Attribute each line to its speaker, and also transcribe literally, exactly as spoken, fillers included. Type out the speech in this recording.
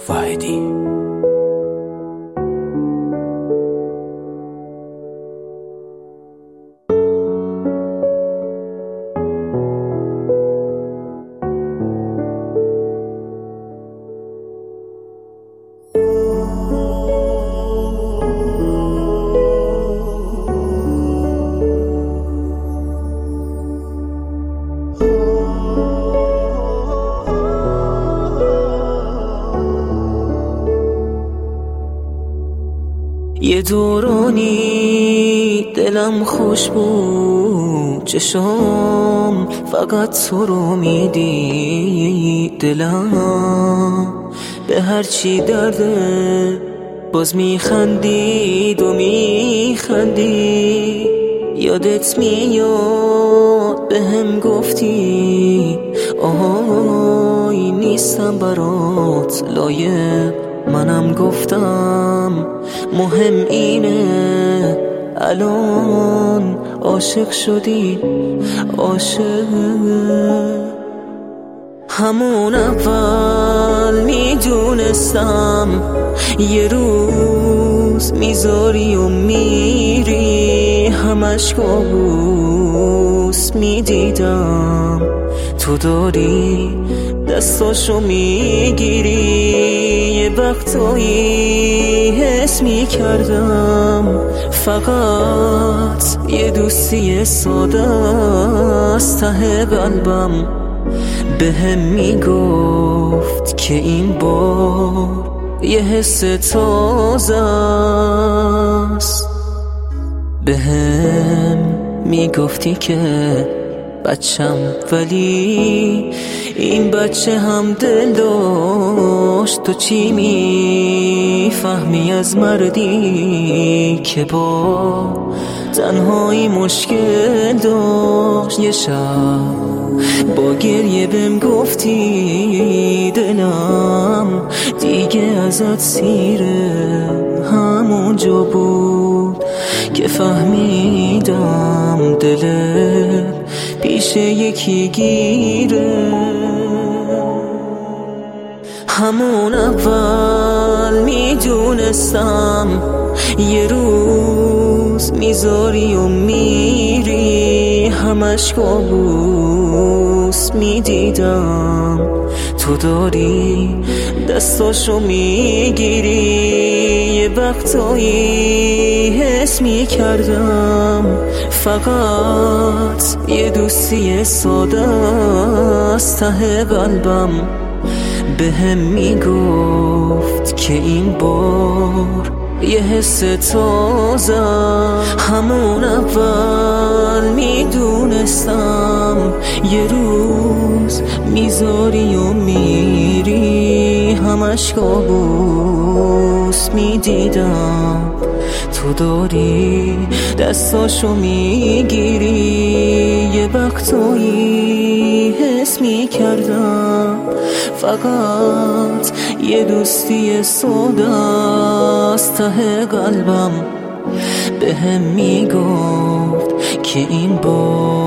Speaker 1: وحیدی.
Speaker 2: یه دورانی دلم خوش بود، چشام فقط تو رو میدید. دلم به هرچی درده باز میخندید و میخندید. یادت میاد به هم گفتی آهای نیستم برات لایق. منم گفتم مهم اینه الان عاشق شدی. عاشق همون اول میدونستم یه روز میذاری و میری. همش کابوس میدیدم تو داری دستاشو میگیری. یه وقتایی حس میکردم فقط یه دوستی ساده از ته قلبم به هم میگفت که این بار یه حس تازه است. به هم میگفتی که بچم ولی این بچه هم دل داشت. تو چی میفهمی از مردی که با تنهایی مشکل داشت؟ یه شب با گریه بهم گفتی دلم دیگه ازت سیره. همونجا بود که فهمیدم دلت پیش یکی گیره. همون اول میدونستم یه روز میذاری و میری. همش کابوس میدیدم تو داری دستاشو میگیری. یه وقتایی حس میکردم فقط یه دوستی ساده از ته قلبم به هم میگفت که این بار یه حس تازه. همون اول میدونستم یه روز میذاری و میری. همش کابوس میدیدم تو داری دستاشو میگیری. یه وقتایی حس میکردم فقط یه دوستی ساده از ته قلبم به هم میگفت که این بار